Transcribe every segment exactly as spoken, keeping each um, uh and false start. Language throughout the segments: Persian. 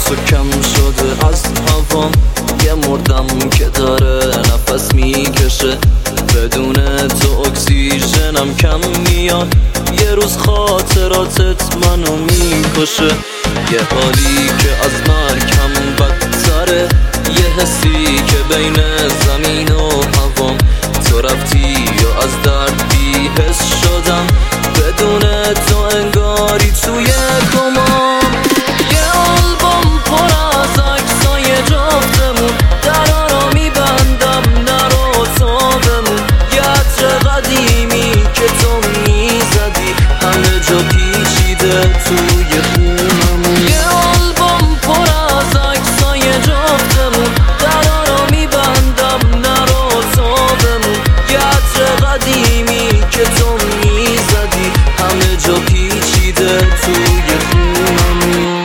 تو کم شده از هوام، یه مردم که داره نفس میکشه، بدون تو اکسیژنم کم میاد، یه روز خاطراتت منو میکشه، یه حالی که از مرگ هم بدتره، یه حسی که بین زمین و هوام، تو رفتی و از درد بی‌حس شدم، بدون تو انگاری توی کمام. یه آلبوم پر از عکسای جفتمون، درا رو میبندم نرو تا بمون، یه عطر قدیمی که تو میزدی همه جا پیچیده توی خونمون. یه آلبوم پر از عکسای جفتمون، درا رو میبندم نرو تا بمون، یه عطر قدیمی که تو میزدی همه جا پیچیده توی خونمون.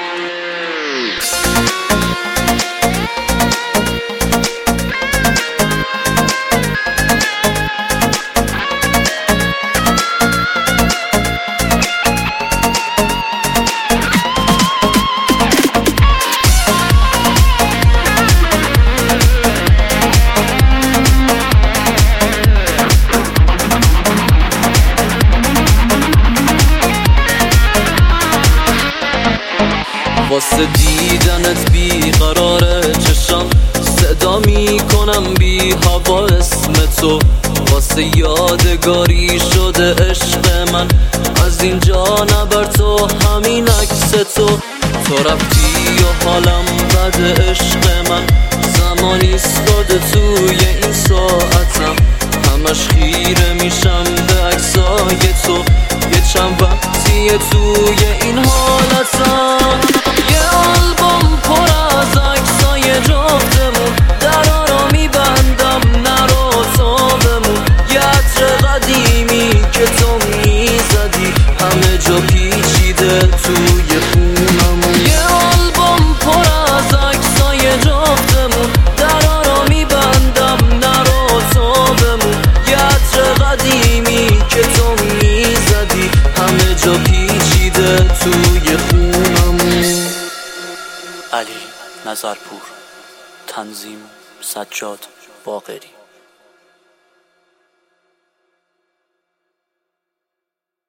واسه دیدنت بیقراره چشم، صدا میکنم بی هوا اسم تو، واسه یادگاری شده عشق من، از اینجا نبر تو همین عکس تو، تو رفتی و حالم بد عشق من، زمانی ایستاده توی این ساعتم، همش خیره میشم به عکسای تو، یه چند وقتیه توی این حالتم. یه آلبوم پر از عکسای جفتمون، درا رو میبندم نرو تا بمون، یه عطر قدیمی که تو میزدی همه جا پیچیده توی خونمون. یه آلبوم پر از عکسای جفتمون، درا رو میبندم نرو تا بمون، یه عطر قدیمی که تو میزدی همه جا پیچیده توی خونمون. علی نظرپور، تنظیم سجاد باقری.